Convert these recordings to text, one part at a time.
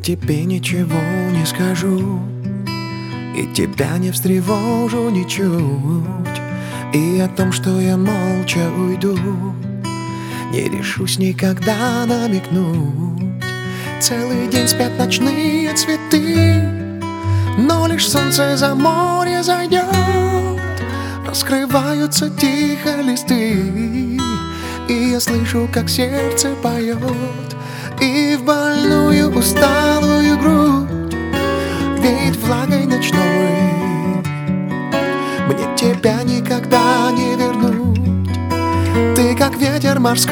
тебе ничего не скажу, и тебя не встревожу ничуть, и о том, что я молча уйду, не решусь никогда намекнуть. Целый день спят ночные цветы, но лишь солнце за море зайдет, раскрываются тихо листы, и я слышу, как сердце поет. И в больную усталую грудь веет влагой ночной. Мне тебя никогда не вернуть, ты как ветер морской.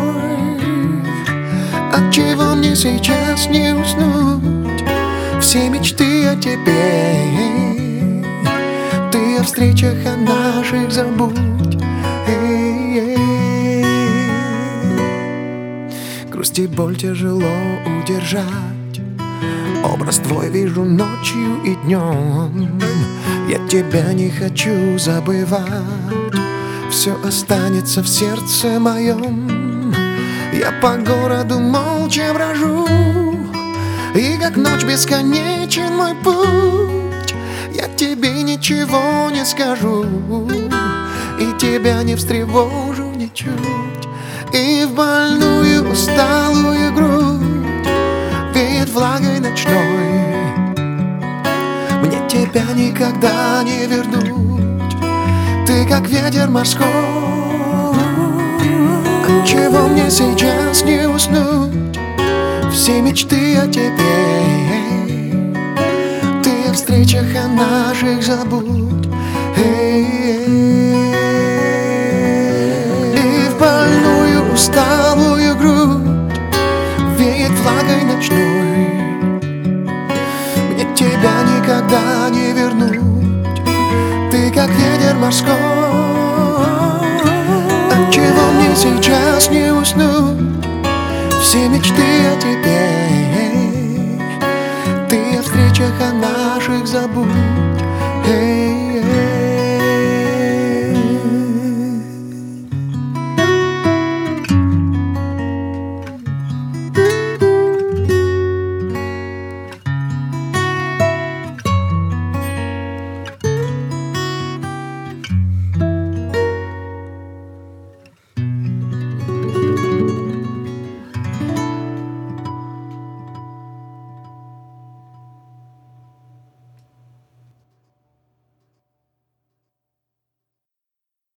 Отчего мне сейчас не уснуть? Все мечты о тебе, ты о встречах о наших забудь. Грусть и боль тяжело удержать, образ твой вижу ночью и днем. Я тебя не хочу забывать, все останется в сердце моем. Я по городу молча брожу, и как ночь бесконечен мой путь. Я тебе ничего не скажу, и тебя не встревожу ничуть. И в больную усталую грудь веет влагой ночной. Мне тебя никогда не вернуть, ты как ветер морской. Отчего мне сейчас не уснуть? Все мечты о тебе, ты о встречах о наших забудь. Усталую грудь веет влагой ночной. Мне тебя никогда не вернуть, ты как ветер морской. Отчего мне сейчас не уснуть? Все мечты о тебе, ты о встречах о наших забудь.